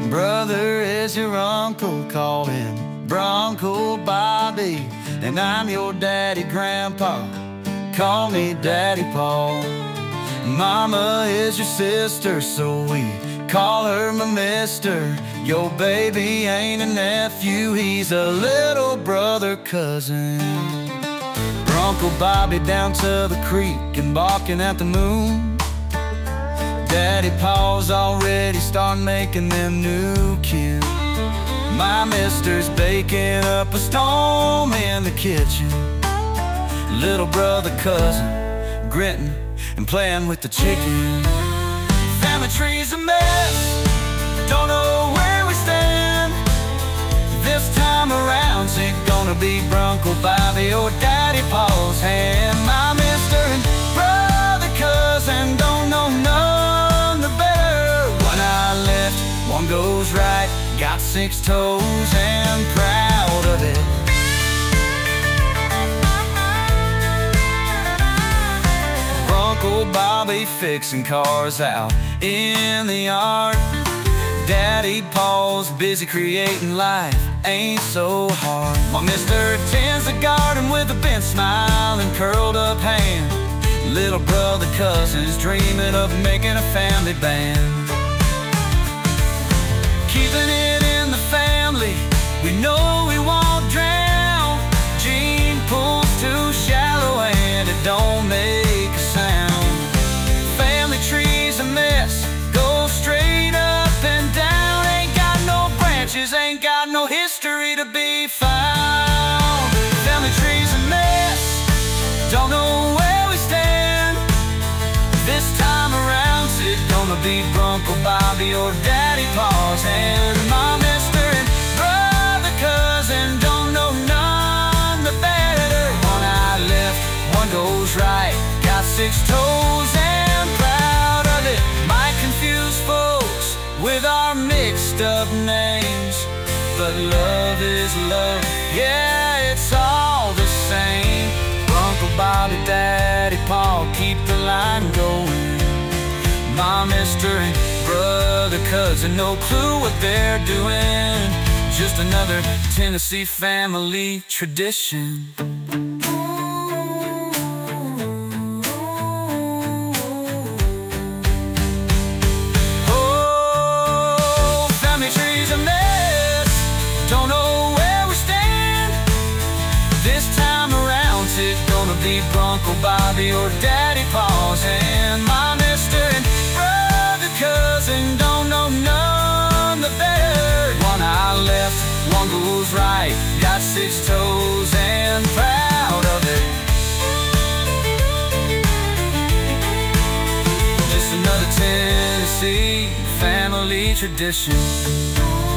Brother is your uncle, call him Bronco Bobby. And I'm your daddy, Grandpa, call me Daddy Paul. Mama is your sister, so we call her my mister. Your baby ain't a nephew, he's a little brother cousin. Bronco Bobby down to the creek and barking at the moon. Daddy Paul's already starting making them new kin. My mister's baking up a storm in the kitchen. Little brother cousin gritting and playing with the chicken. Family tree's a mess, don't know where we stand. This time around, is it gonna be Bronco Bobby or Daddy Paul's hand? My mister and brother cousin don't know none the better. One eye left, one goes right, got 6 toes and proud of it. Bronco Bobby fixing cars out in the yard. Daddy Paul's busy creating life, ain't so hard. My mister tends the garden with a bent smile and curled up hand. Little brother cousin's dreaming of making a family band. Keeping it in the family, we know we won't drown. Gene pulls too shallow and it don't make a sound. Family tree's a mess, goes straight up and down. Ain't got no branches, ain't got no history to be found. Family tree's a mess, don't know where we stand. This time around, is it gonna be Bronco Bobby or Daddy Paul's hand? My mister and brother cousin don't know none the better. One eye left, one goes right, got 6 toes and proud of it. Might confuse folks with our mixed up names, but love is love, yeah, it's all the same. Bronco Bobby, Daddy Paul, keep the line going. My mister and brother cousin, no clue what they're doing. Just another Tennessee family tradition. Oh, family tree's a mess, don't know where we stand. This time around, is it gonna be Bronco Bobby or Daddy Paul's hand? My mister and brother cousin don't know none the better. One eye left, one goes right, got 6 toes and proud of it. Just another Tennessee family tradition.